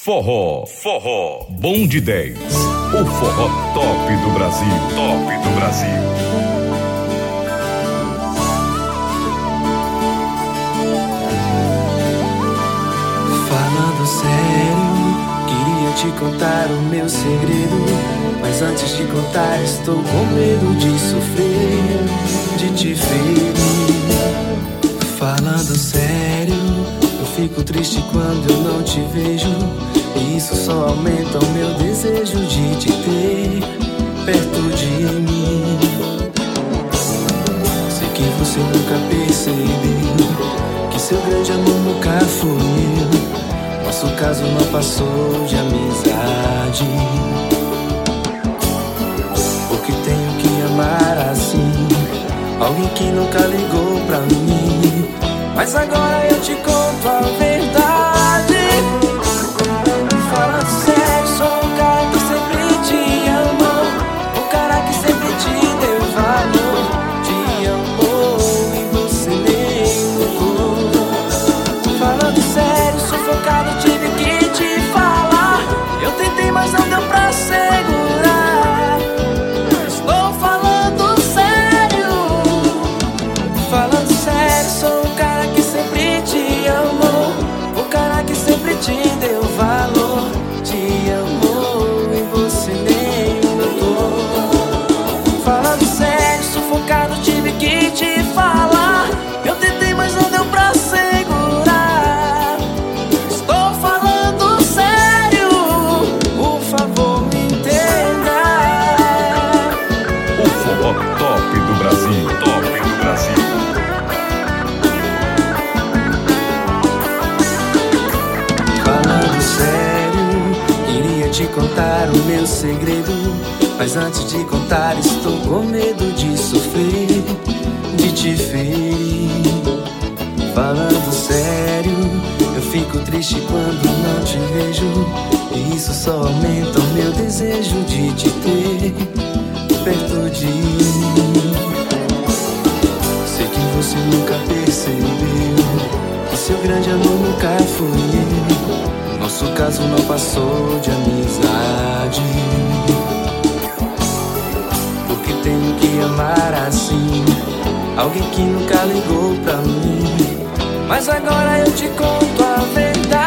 Forró, forró, bom de 10. O forró top do Brasil, top do Brasil. Falando sério, queria te contar o meu segredo, mas antes de contar estou com medo de sofrer, de te ferir. Falando sério, eu fico triste quando eu não te vejo, e isso só aumenta o meu desejo de te ter perto de mim. Sei que você nunca percebeu que seu grande amor nunca fui eu. Nosso caso não passou de amizade, porque tenho que amar assim alguém que nunca ligou pra mim. Mas agora eu te conto a verdade. Falando sério, sou o cara que sempre te amou, o cara que sempre te deu valor, te amou e você nem notou. Falando sério, sufocado, tive que te falar. Eu tentei, mas não deu pra segurar. Estou falando sério. Falando sério, sou o cara que sempre te amou, o cara que sempre te deu valor, te amou e você nem notou. Falando sério, sufocado, tive que te falar. Eu tentei, mas não deu pra segurar. Estou falando sério, por favor me entenda. O forró top do Brasil, top do Brasil. Falando sério, queria te contar o meu segredo, mas antes de contar estou com medo de sofrer, de te ferir. Falando sério, eu fico triste quando não te vejo, e isso só aumenta o meu desejo de te ter perto de mim. Sei que você nunca percebeu que seu grande amor nunca fui eu. Nosso caso não passou de amizade, porque tenho que amar assim alguém que nunca ligou pra mim. Mas agora eu te conto a verdade.